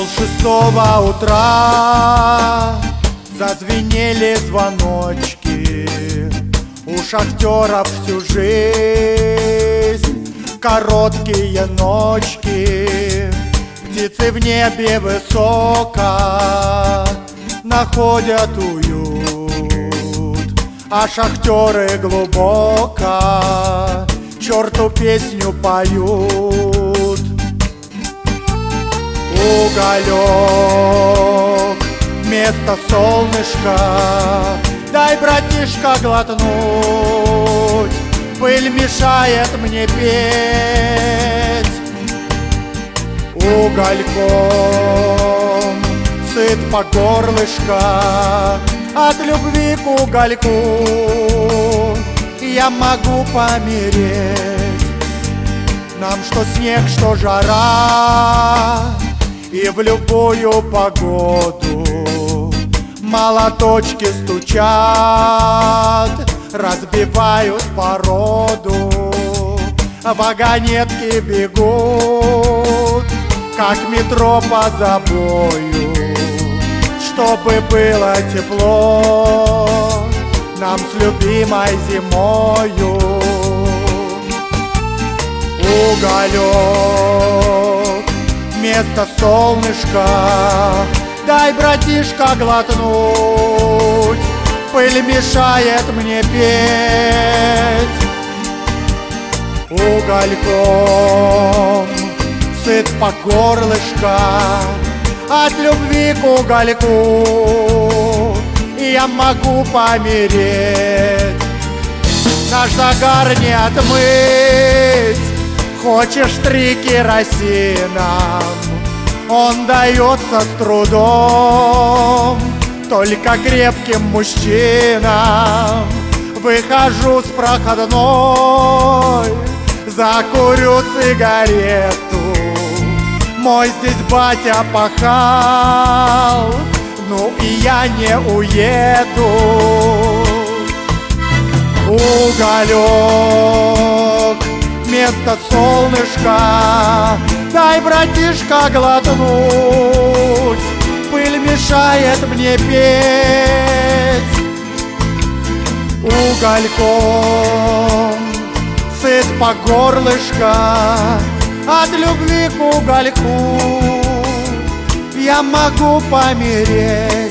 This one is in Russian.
6:30 утра зазвенели звоночки. У шахтеров всю жизнь короткие ночки. Птицы в небе высоко находят уют, а шахтеры глубоко черту песню поют. Уголек вместо солнышка, дай, братишка, глотнуть, пыль мешает мне петь. Угольком сыт по горлышко, от любви к угольку я могу помереть. Нам что снег, что жара, и в любую погоду молоточки стучат, разбивают породу. Вагонетки бегут, как метро по забою, чтобы было тепло нам с любимой зимою. Уголек вместо солнышка, дай, братишка, глотнуть, пыль мешает мне петь. Угольком сыт по горлышко, от любви к угольку я могу помереть. Наш загар не отмыть, хочешь 3 керосином, он дается с трудом только крепким мужчинам. Выхожу с проходной, закурю цигарету. Мой здесь батя пахал, ну и я не уеду. Уголек вместо солнышка, дай, братишка, глотнуть, пыль мешает мне петь. Угольком сыт по горлышко, от любви к угольку я могу помереть.